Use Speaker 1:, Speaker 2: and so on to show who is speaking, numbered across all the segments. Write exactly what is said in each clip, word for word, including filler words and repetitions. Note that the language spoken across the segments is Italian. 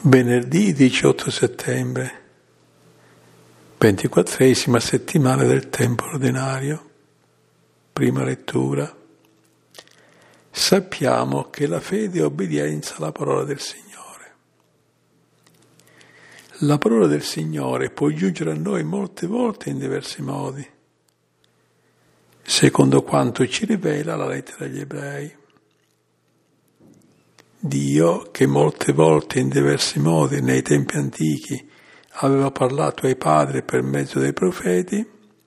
Speaker 1: Venerdì diciotto settembre, ventiquattresima settimana del tempo ordinario. Prima lettura. Sappiamo che la fede è obbedienza alla parola del Signore. La parola del Signore può giungere a noi molte volte in diversi modi, secondo quanto ci rivela la lettera agli Ebrei. Dio, che molte volte in diversi modi nei tempi antichi aveva parlato ai padri per mezzo dei profeti,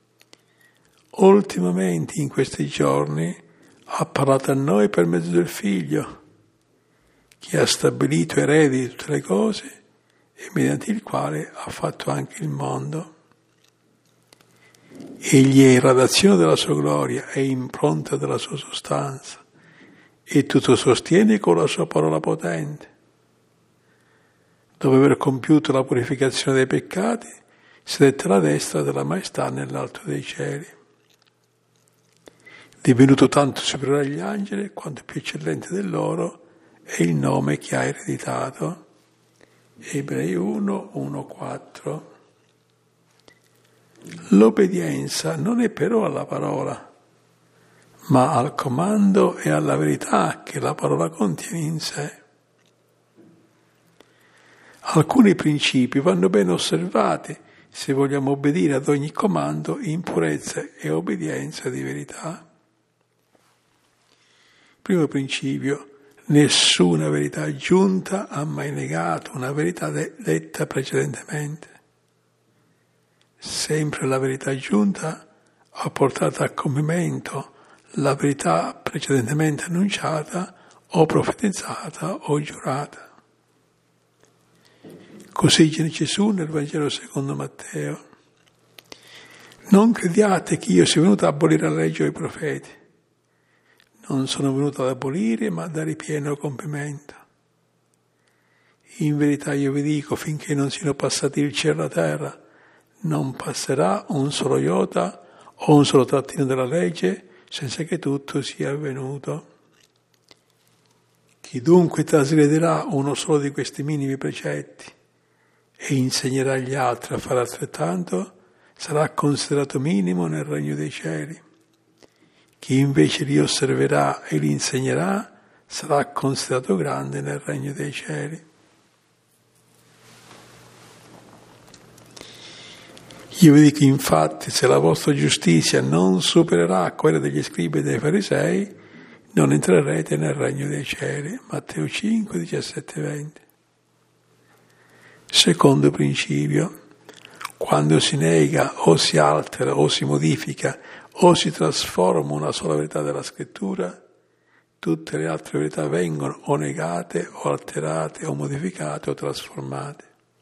Speaker 1: ultimamente in questi giorni ha parlato a noi per mezzo del Figlio, che ha stabilito eredi di tutte le cose e mediante il quale ha fatto anche il mondo. Egli è radiazione della sua gloria e impronta della sua sostanza, e tutto sostiene con la sua parola potente. Dopo aver compiuto la purificazione dei peccati, sedette alla destra della maestà nell'alto dei cieli. Divenuto tanto superiore agli angeli, quanto più eccellente del loro è il nome che ha ereditato. Ebrei uno, uno, quattro. L'obbedienza non è però alla parola, ma al comando e alla verità che la parola contiene in sé. Alcuni principi vanno ben osservati se vogliamo obbedire ad ogni comando in purezza e obbedienza di verità. Primo principio: nessuna verità aggiunta ha mai negato una verità de- detta precedentemente. Sempre la verità aggiunta ha portato a compimento la verità precedentemente annunciata o profetizzata o giurata. Così dice Gesù nel Vangelo secondo Matteo: non crediate che io sia venuto ad abolire la legge o i profeti. Non sono venuto ad abolire, ma a dare pieno compimento. In verità io vi dico, finché non siano passati il cielo e la terra, non passerà un solo iota o un solo trattino della legge senza che tutto sia avvenuto. Chi dunque trasgredirà uno solo di questi minimi precetti e insegnerà agli altri a fare altrettanto, sarà considerato minimo nel regno dei cieli. Chi invece li osserverà e li insegnerà sarà considerato grande nel regno dei cieli. Io vi dico infatti, se la vostra giustizia non supererà quella degli scribi e dei farisei, non entrerete nel regno dei cieli. Matteo cinque, diciassette, venti. Secondo principio: quando si nega o si altera o si modifica o si trasforma una sola verità della scrittura, tutte le altre verità vengono o negate o alterate o modificate o trasformate.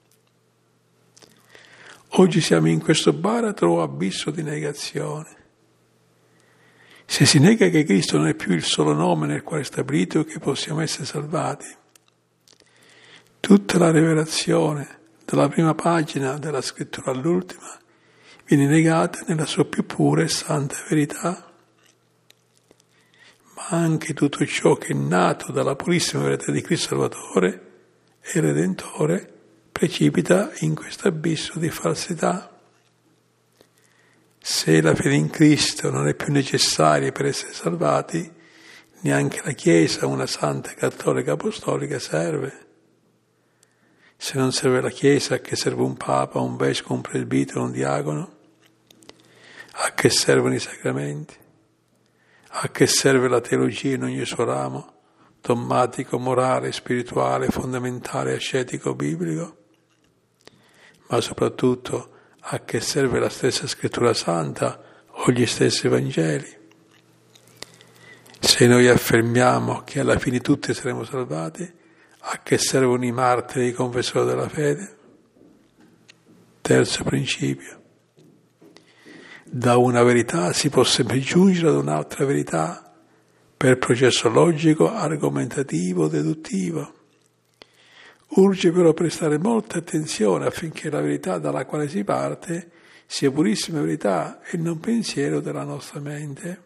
Speaker 1: Oggi siamo in questo baratro o abisso di negazione. Se si nega che Cristo non è più il solo nome nel quale è stabilito che possiamo essere salvati, tutta la rivelazione, dalla prima pagina della scrittura all'ultima, viene negata nella sua più pura e santa verità. Ma anche tutto ciò che è nato dalla purissima verità di Cristo Salvatore e Redentore precipita in questo abisso di falsità. Se la fede in Cristo non è più necessaria per essere salvati, neanche la Chiesa, una santa cattolica apostolica, serve. Se non serve la Chiesa, a che serve un Papa, un Vescovo, un Presbitero, un Diacono? A che servono i sacramenti? A che serve la teologia in ogni suo ramo? Dogmatico, morale, spirituale, fondamentale, ascetico, biblico? Ma soprattutto, a che serve la stessa Scrittura Santa o gli stessi Vangeli? Se noi affermiamo che alla fine tutti saremo salvati, a che servono i martiri e i confessori della fede? Terzo principio: da una verità si può sempre giungere ad un'altra verità per processo logico, argomentativo, deduttivo. Urge però prestare molta attenzione affinché la verità dalla quale si parte sia purissima verità e non pensiero della nostra mente.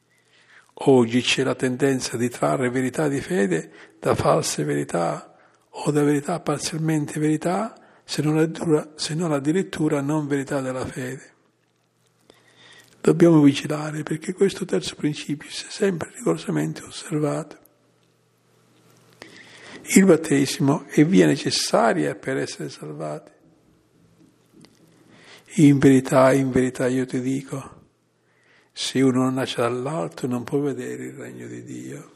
Speaker 1: Oggi c'è la tendenza di trarre verità di fede da false verità o da verità parzialmente verità, se non addirittura, se non addirittura non verità della fede. Dobbiamo vigilare perché questo terzo principio sia sempre rigorosamente osservato. Il battesimo è via necessaria per essere salvati. In verità, in verità io ti dico, se uno non nasce dall'alto non può vedere il regno di Dio.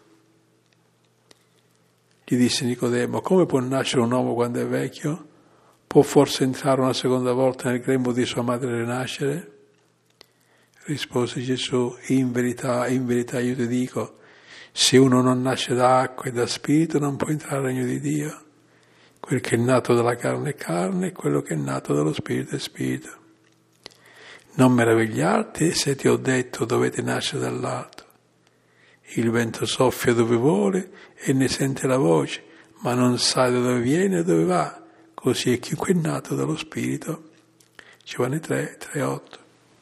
Speaker 1: Gli disse Nicodemo, come può nascere un uomo quando è vecchio? Può forse entrare una seconda volta nel grembo di sua madre e rinascere? Rispose Gesù, in verità, in verità io ti dico, se uno non nasce da acqua e da spirito non può entrare nel regno di Dio. Quel che è nato dalla carne è carne, e quello che è nato dallo spirito è spirito. Non meravigliarti se ti ho detto dovete nascere dall'alto. Il vento soffia dove vuole e ne sente la voce, ma non sa da dove viene e dove va. Così è chiunque è nato dallo spirito. Giovanni tre, tre, otto.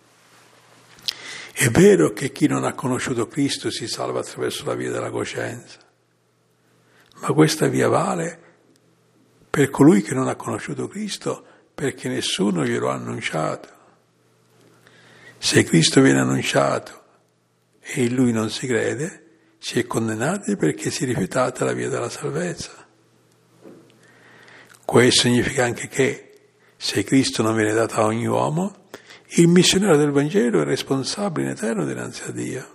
Speaker 1: È vero che chi non ha conosciuto Cristo si salva attraverso la via della coscienza, ma questa via vale per colui che non ha conosciuto Cristo perché nessuno glielo ha annunciato. Se Cristo viene annunciato e in Lui non si crede, si è condannati perché si è rifiutata la via della salvezza. Questo significa anche che se Cristo non viene dato a ogni uomo, il missionario del Vangelo è responsabile in eterno dinanzi a Dio.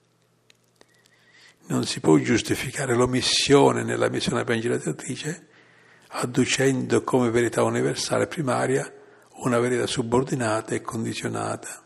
Speaker 1: Non si può giustificare l'omissione nella missione evangelizzatrice adducendo come verità universale primaria una verità subordinata e condizionata.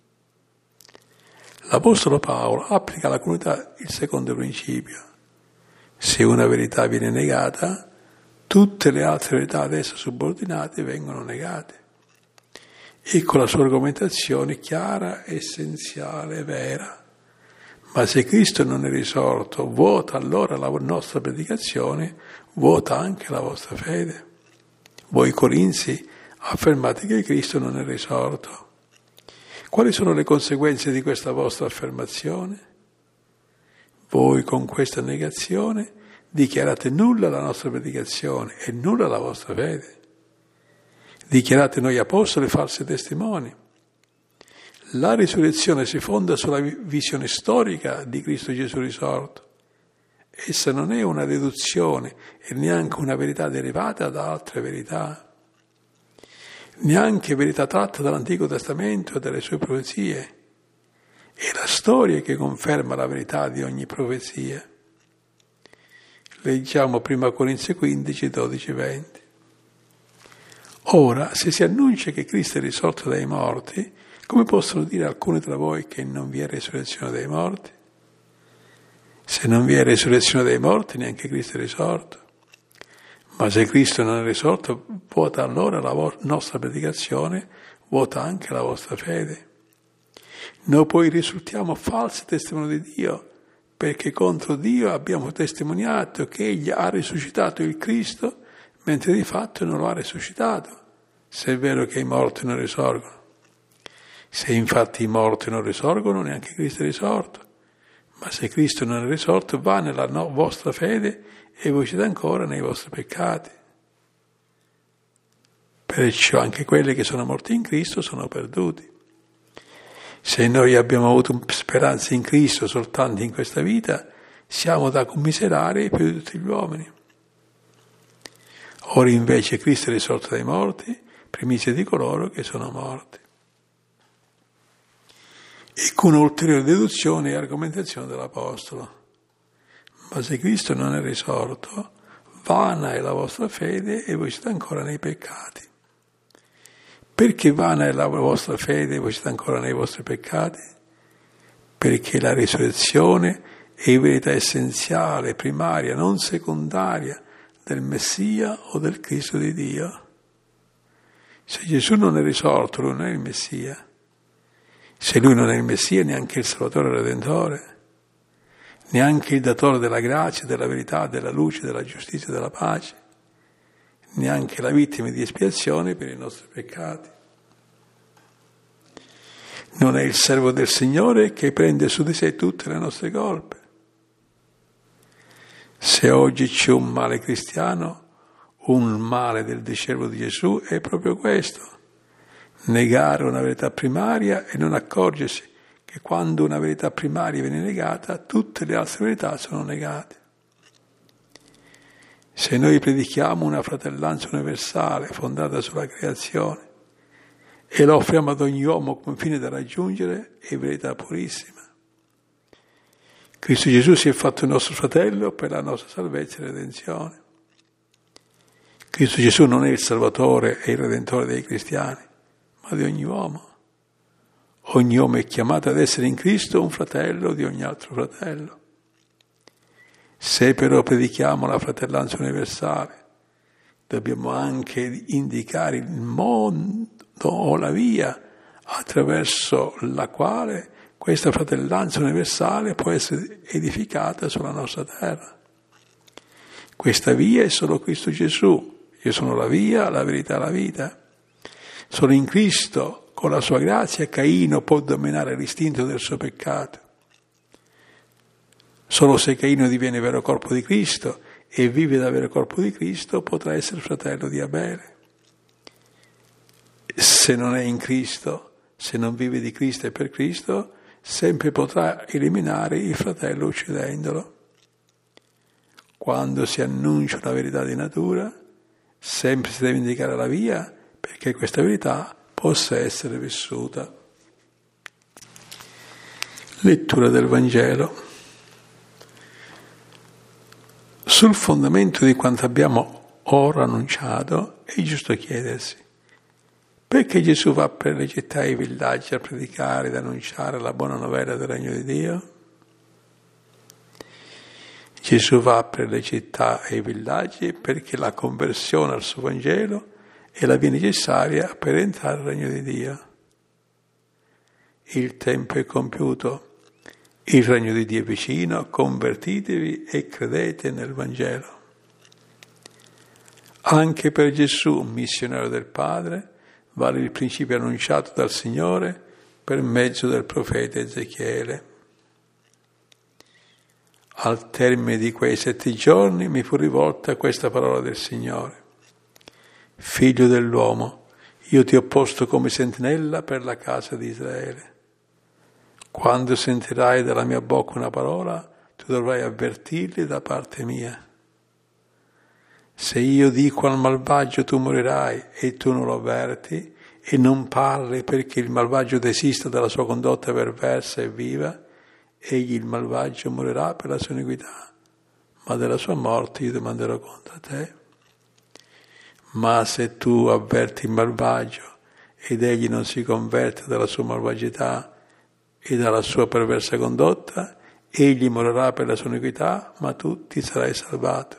Speaker 1: L'Apostolo Paolo applica alla comunità il secondo principio. Se una verità viene negata, tutte le altre verità ad essa subordinate vengono negate. Ecco la sua argomentazione chiara, essenziale, vera. Ma se Cristo non è risorto, vuota allora la nostra predicazione, vuota anche la vostra fede. Voi Corinzi affermate che Cristo non è risorto. Quali sono le conseguenze di questa vostra affermazione? Voi con questa negazione dichiarate nulla la nostra predicazione e nulla la vostra fede. Dichiarate noi apostoli falsi testimoni. La risurrezione si fonda sulla visione storica di Cristo Gesù risorto. Essa non è una deduzione e neanche una verità derivata da altre verità, neanche verità tratta dall'Antico Testamento e dalle sue profezie. È la storia che conferma la verità di ogni profezia. Leggiamo prima Corinzi quindici, dodici, venti. Ora, se si annuncia che Cristo è risorto dai morti, come possono dire alcuni tra voi che non vi è risurrezione dei morti? Se non vi è risurrezione dei morti, neanche Cristo è risorto. Ma se Cristo non è risorto, vuota allora la vo- nostra predicazione, vuota anche la vostra fede. Noi poi risultiamo falsi testimoni di Dio, perché contro Dio abbiamo testimoniato che Egli ha risuscitato il Cristo, mentre di fatto non lo ha risuscitato, se è vero che i morti non risorgono. Se infatti i morti non risorgono, neanche Cristo è risorto. Ma se Cristo non è risorto, va nella no- vostra fede e voi siete ancora nei vostri peccati. Perciò anche quelli che sono morti in Cristo sono perduti. Se noi abbiamo avuto speranza in Cristo soltanto in questa vita, siamo da commiserare più di tutti gli uomini. Ora invece Cristo è risorto dai morti, primizia di coloro che sono morti. Ecco un'ulteriore deduzione e argomentazione dell'Apostolo. Ma se Cristo non è risorto, vana è la vostra fede e voi siete ancora nei peccati. Perché vana è la vostra fede e voi siete ancora nei vostri peccati? Perché la risurrezione è verità essenziale, primaria, non secondaria del Messia o del Cristo di Dio. Se Gesù non è risorto, lui non è il Messia. Se lui non è il Messia, neanche il Salvatore Redentore, neanche il datore della grazia, della verità, della luce, della giustizia e della pace, neanche la vittima di espiazione per i nostri peccati. Non è il servo del Signore che prende su di sé tutte le nostre colpe. Se oggi c'è un male cristiano, un male del discepolo di Gesù è proprio questo: negare una verità primaria e non accorgersi che quando una verità primaria viene negata, tutte le altre verità sono negate. Se noi predichiamo una fratellanza universale fondata sulla creazione e la offriamo ad ogni uomo come fine da raggiungere, è verità purissima. Cristo Gesù si è fatto il nostro fratello per la nostra salvezza e redenzione. Cristo Gesù non è il Salvatore e il Redentore dei cristiani, ma di ogni uomo. Ogni uomo è chiamato ad essere in Cristo un fratello di ogni altro fratello. Se però predichiamo la fratellanza universale, dobbiamo anche indicare il modo o la via attraverso la quale questa fratellanza universale può essere edificata sulla nostra terra. Questa via è solo Cristo Gesù. Io sono la via, la verità e la vita. Solo in Cristo, con la sua grazia, Caino può dominare l'istinto del suo peccato. Solo se Caino diviene vero corpo di Cristo e vive da vero corpo di Cristo, potrà essere fratello di Abele. Se non è in Cristo, se non vive di Cristo e per Cristo, sempre potrà eliminare il fratello uccidendolo. Quando si annuncia una verità di natura, sempre si deve indicare la via perché questa verità possa essere vissuta. Lettura del Vangelo. Sul fondamento di quanto abbiamo ora annunciato, è giusto chiedersi: perché Gesù va per le città e i villaggi a predicare ed annunciare la buona novella del Regno di Dio? Gesù va per le città e i villaggi perché la conversione al suo Vangelo è la via necessaria per entrare al Regno di Dio. Il tempo è compiuto, il Regno di Dio è vicino, convertitevi e credete nel Vangelo. Anche per Gesù, missionario del Padre, vale il principio annunciato dal Signore per mezzo del profeta Ezechiele. Al termine di quei sette giorni mi fu rivolta questa parola del Signore: Figlio dell'uomo, io ti ho posto come sentinella per la casa di Israele. Quando sentirai dalla mia bocca una parola, tu dovrai avvertirli da parte mia. Se io dico al malvagio tu morirai e tu non lo avverti e non parli perché il malvagio desista dalla sua condotta perversa e viva, egli il malvagio morirà per la sua iniquità, ma della sua morte io domanderò conto a te. Ma se tu avverti il malvagio ed egli non si converte dalla sua malvagità e dalla sua perversa condotta, egli morirà per la sua iniquità, ma tu ti sarai salvato.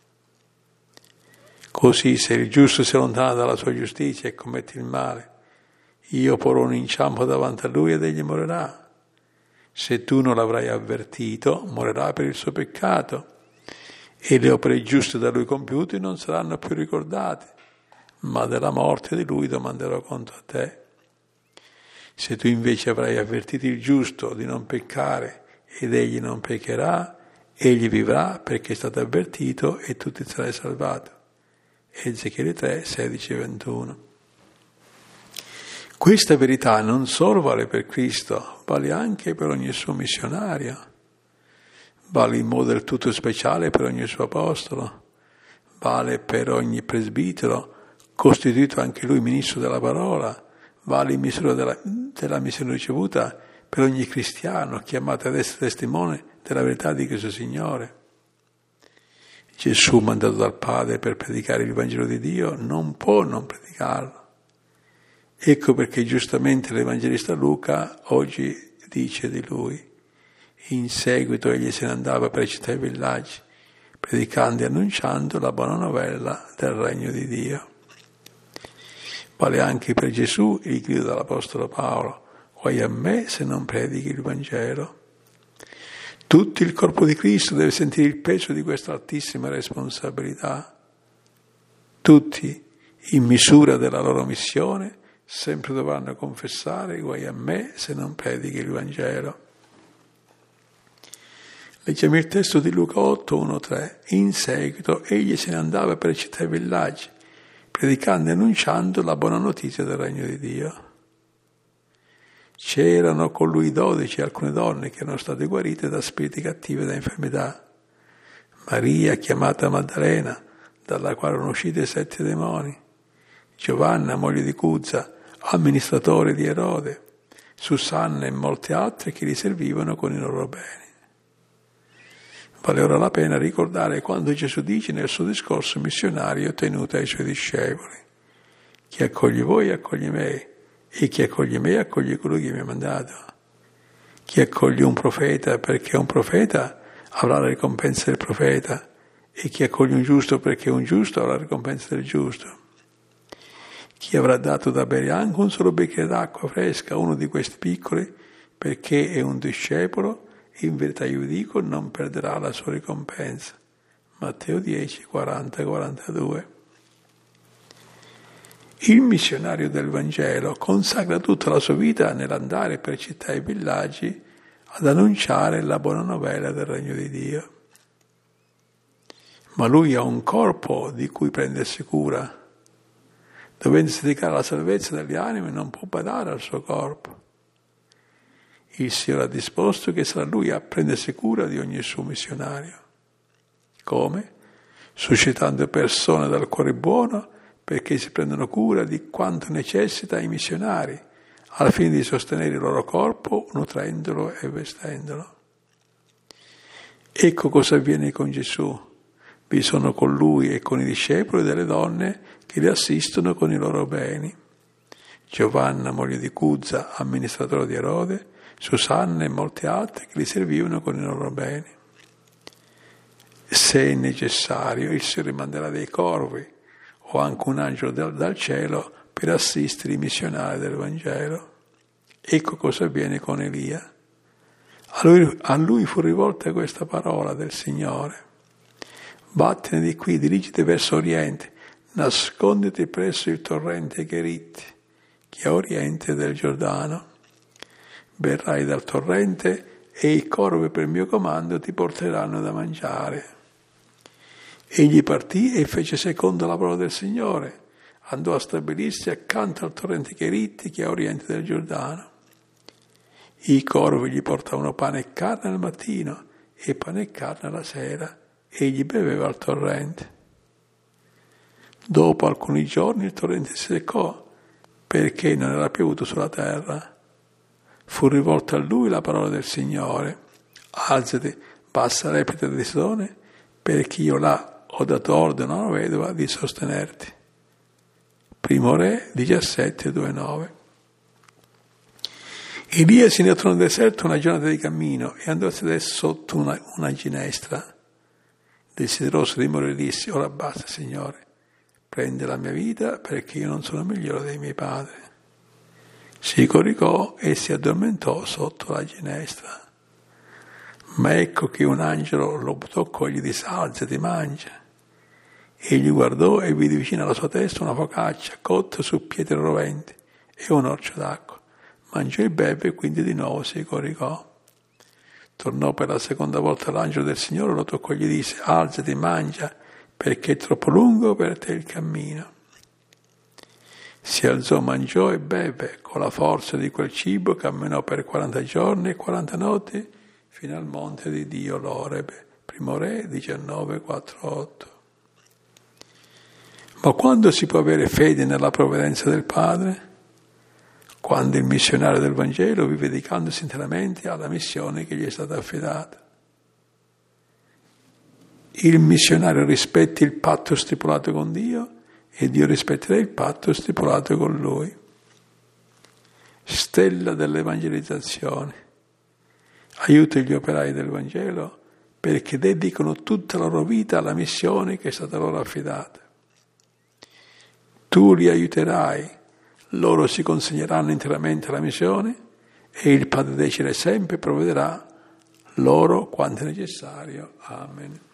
Speaker 1: Così se il giusto si allontana dalla sua giustizia e commette il male, io porrò un inciampo davanti a lui ed egli morirà. Se tu non l'avrai avvertito, morirà per il suo peccato, e le opere giuste da lui compiute non saranno più ricordate, ma della morte di lui domanderò conto a te. Se tu invece avrai avvertito il giusto di non peccare ed egli non peccherà, egli vivrà perché è stato avvertito e tu ti sarai salvato. Ezechiele tre, sedici e ventuno. Questa verità non solo vale per Cristo, vale anche per ogni suo missionario, vale in modo del tutto speciale per ogni suo apostolo, vale per ogni presbitero, costituito anche lui ministro della parola, vale in misura della, della missione ricevuta per ogni cristiano chiamato ad essere testimone della verità di Cristo Signore. Gesù, mandato dal Padre per predicare il Vangelo di Dio, non può non predicarlo. Ecco perché giustamente l'Evangelista Luca oggi dice di lui: in seguito egli se ne andava per città e villaggi, predicando e annunciando la buona novella del Regno di Dio. Vale anche per Gesù il grido dell'Apostolo Paolo: guai a me se non predichi il Vangelo. Tutto il corpo di Cristo deve sentire il peso di questa altissima responsabilità. Tutti, in misura della loro missione, sempre dovranno confessare: guai a me se non predichi il Vangelo. Leggiamo il testo di Luca otto, uno tre. In seguito egli se ne andava per città e villaggi, predicando e annunciando la buona notizia del regno di Dio. C'erano con lui dodici alcune donne che erano state guarite da spiriti cattivi e da infermità. Maria, chiamata Maddalena, dalla quale erano usciti sette demoni. Giovanna, moglie di Cuzza, amministratore di Erode. Susanna e molte altre che li servivano con i loro beni. Vale ora la pena ricordare quando Gesù dice nel suo discorso missionario tenuto ai suoi discepoli: chi accoglie voi accoglie me, e chi accoglie me accoglie colui che mi ha mandato. Chi accoglie un profeta perché è un profeta avrà la ricompensa del profeta, e chi accoglie un giusto perché è un giusto avrà la ricompensa del giusto. Chi avrà dato da bere anche un solo bicchiere d'acqua fresca a uno di questi piccoli perché è un discepolo, in verità io vi dico, non perderà la sua ricompensa. Matteo dieci, quaranta quarantadue. Il missionario del Vangelo consacra tutta la sua vita nell'andare per città e villaggi ad annunciare la buona novella del regno di Dio. Ma lui ha un corpo di cui prendersi cura. Dovendosi dedicare alla salvezza delle anime non può badare al suo corpo. Il Signore ha disposto che sarà lui a prendersi cura di ogni suo missionario. Come? Suscitando persone dal cuore buono perché si prendono cura di quanto necessita i missionari, al fine di sostenere il loro corpo, nutrendolo e vestendolo. Ecco cosa avviene con Gesù. Vi sono con lui e con i discepoli delle donne che li assistono con i loro beni. Giovanna, moglie di Cuzza, amministratore di Erode, Susanna e molte altre che li servivano con i loro beni. Se è necessario, il Signore manderà dei corvi o anche un angelo dal, dal cielo per assistere i missionari del Vangelo. Ecco cosa avviene con Elia. A lui, a lui fu rivolta questa parola del Signore: vattene di qui, dirigiti verso oriente, nasconditi presso il torrente Cherit, che è a oriente del Giordano. Berrai dal torrente e i corvi per mio comando ti porteranno da mangiare. Egli partì e fece secondo la parola del Signore, andò a stabilirsi accanto al torrente Cherit, che è a oriente del Giordano. I corvi gli portavano pane e carne al mattino e pane e carne alla sera. Egli beveva al torrente. Dopo alcuni giorni il torrente si seccò perché non era piovuto sulla terra. Fu rivolta a lui la parola del Signore: alzati, passa l'Eufrate di Sidone, perché io là ho dato ordine a una vedova di sostenerti. Primo Re diciassette, due nove. Elia si ne tornò nel deserto una giornata di cammino e andò a sedere sotto una, una ginestra. Desideroso di morire disse: ora basta, Signore, prende la mia vita perché io non sono migliore dei miei padri. Si coricò e si addormentò sotto la ginestra. Ma ecco che un angelo lo toccò e gli disse: alzati, mangia. Egli guardò e vide vicino alla sua testa una focaccia cotta su pietre roventi e un orcio d'acqua. Mangiò e beve e quindi di nuovo si coricò. Tornò per la seconda volta l'angelo del Signore, lo toccò e gli disse: alzati, mangia, perché è troppo lungo per te il cammino. Si alzò, mangiò e beve. Con la forza di quel cibo camminò per quaranta giorni e quaranta notti fino al monte di Dio, l'Oreb. Primo Re diciannove, quattro, otto. Ma quando si può avere fede nella provvidenza del Padre? Quando il missionario del Vangelo vive dedicandosi interamente alla missione che gli è stata affidata. Il missionario rispetta il patto stipulato con Dio e Dio rispetterà il patto stipulato con lui. Stella dell'evangelizzazione. Aiuta gli operai del Vangelo perché dedicano tutta la loro vita alla missione che è stata loro affidata. Tu li aiuterai, loro si consegneranno interamente alla missione e il Padre dei Cieli sempre provvederà loro quanto è necessario. Amen.